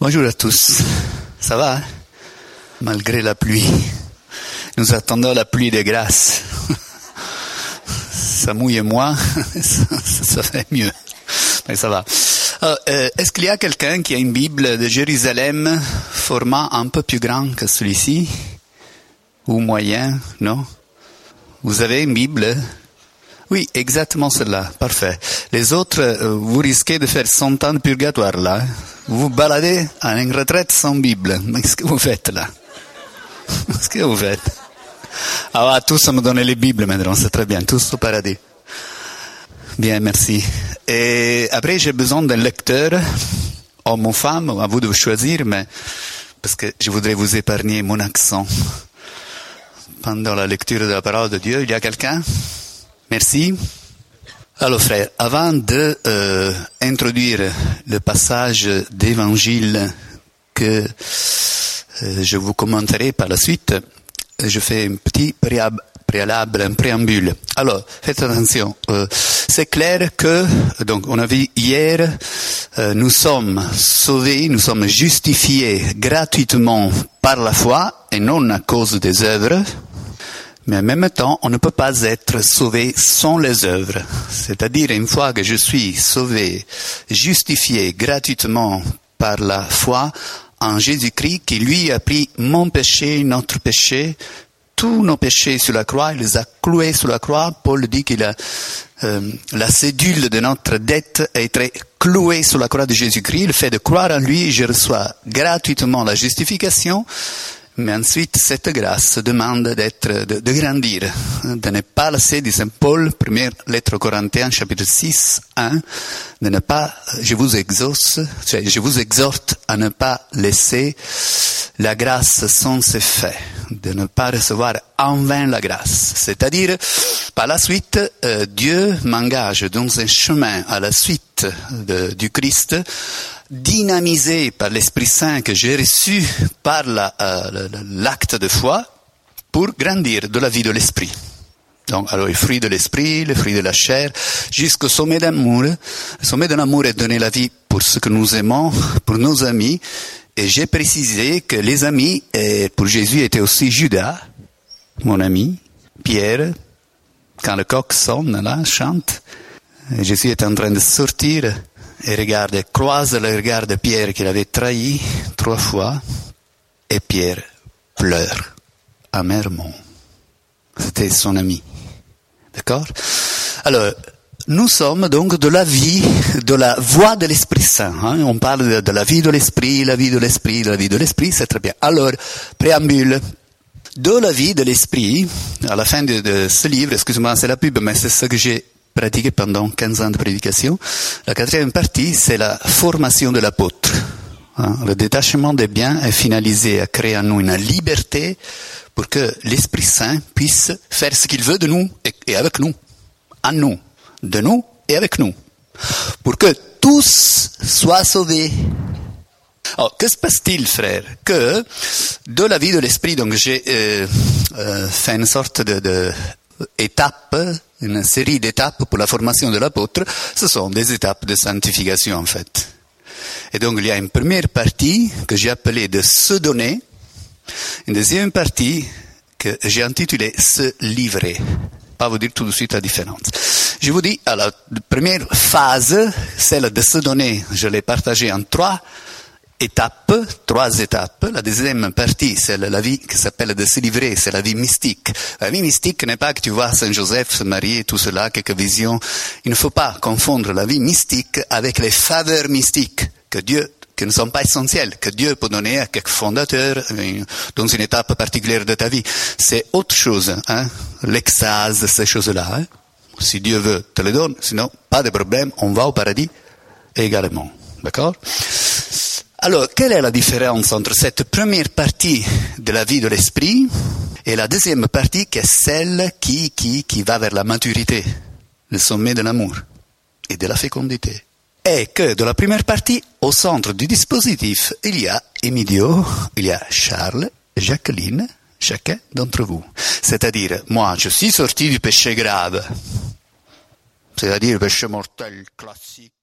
Bonjour à tous. Ça va, hein? Malgré la pluie. Nous attendons la pluie de grâce. Ça mouille moins, ça fait mieux. Mais ça va. Alors, est-ce qu'il y a quelqu'un qui a une Bible de Jérusalem, format un peu plus grand que celui-ci? Ou moyen? Non? Vous avez une Bible? Oui, exactement celle-là. Parfait. Les autres, vous risquez de faire 100 ans de purgatoire, là. Vous vous baladez à une retraite sans Bible. Mais qu'est-ce que vous faites, là? Qu'est-ce que vous faites? Ah, va, tous me donner les Bibles maintenant, c'est très bien. Tous au paradis. Bien, merci. Et après, j'ai besoin d'un lecteur, homme ou femme, à vous de choisir, mais parce que je voudrais vous épargner mon accent. Pendant la lecture de la parole de Dieu, il y a quelqu'un? Merci. Alors frère, avant de introduire le passage d'évangile que je vous commenterai par la suite, je fais un petit préalable, un préambule. Alors, faites attention. C'est clair que, donc, on a vu hier, nous sommes sauvés, nous sommes justifiés gratuitement par la foi et non à cause des œuvres. Mais en même temps, on ne peut pas être sauvé sans les œuvres. C'est-à-dire, une fois que je suis sauvé, justifié gratuitement par la foi en Jésus-Christ, qui lui a pris mon péché, notre péché, tous nos péchés sur la croix, il les a cloués sur la croix. Paul dit qu'il a la cédule de notre dette a été clouée sur la croix de Jésus-Christ. Le fait de croire en lui, je reçois gratuitement la justification. Mais ensuite, cette grâce demande de grandir, de ne pas laisser, dit Saint Paul, première lettre aux Corinthiens, chapitre 6, 1, de ne pas, je vous exhorte à ne pas laisser la grâce sans effet, de ne pas recevoir en vain la grâce. C'est-à-dire, par la suite, Dieu m'engage dans un chemin à la suite du Christ, dynamisé par l'Esprit Saint que j'ai reçu par l'acte de foi pour grandir de la vie de l'Esprit. Donc, alors, le fruit de l'Esprit, le fruit de la chair, jusqu'au sommet d'amour. Le sommet de l'amour est donner la vie pour ce que nous aimons, pour nos amis. Et j'ai précisé que les amis, pour Jésus, étaient aussi Judas, mon ami, Pierre, quand le coq sonne, là, chante. Et Jésus est en train de sortir et regarde, croise le regard de Pierre qu'il avait trahi 3 fois, et Pierre pleure amèrement. C'était son ami. D'accord? Alors, nous sommes donc de la vie, de la voie de l'Esprit Saint. Hein? On parle de la vie de l'Esprit, la vie de l'Esprit, la vie de l'Esprit, c'est très bien. Alors, préambule. De la vie de l'Esprit, à la fin de ce livre, excusez-moi, c'est la pub, mais c'est ce que j'ai pratiqué pendant 15 ans de prédication. La 4e partie, c'est la formation de l'apôtre. Hein? Le détachement des biens est finalisé à créer en nous une liberté pour que l'Esprit Saint puisse faire ce qu'il veut de nous et avec nous. En nous. De nous et avec nous. Pour que tous soient sauvés. Alors, que se passe-t-il, frère? Que, de la vie de l'Esprit, donc j'ai fait une sorte de étape, une série d'étapes pour la formation de l'apôtre. Ce sont des étapes de sanctification, en fait. Et donc, il y a une première partie que j'ai appelée de se donner, une deuxième partie que j'ai intitulée se livrer. Pas vous dire tout de suite la différence. Je vous dis, alors, la première phase, celle de se donner, je l'ai partagée en 3 étapes. La deuxième partie, c'est la vie qui s'appelle de se livrer, c'est la vie mystique. La vie mystique n'est pas que tu vois Saint Joseph se marier, tout cela, quelques visions. Il ne faut pas confondre la vie mystique avec les faveurs mystiques qui ne sont pas essentielles, que Dieu peut donner à quelques fondateurs dans une étape particulière de ta vie. C'est autre chose, hein, l'extase, ces choses-là. Hein. Si Dieu veut, te les donne, sinon, pas de problème, on va au paradis également. D'accord? Alors, quelle est la différence entre cette première partie de la vie de l'esprit et la deuxième partie qui est celle qui va vers la maturité, le sommet de l'amour et de la fécondité? Et que dans la première partie, au centre du dispositif, il y a Emilio, il y a Charles, Jacqueline, chacun d'entre vous. C'est-à-dire, moi, je suis sorti du péché grave. C'est-à-dire, péché mortel, classique.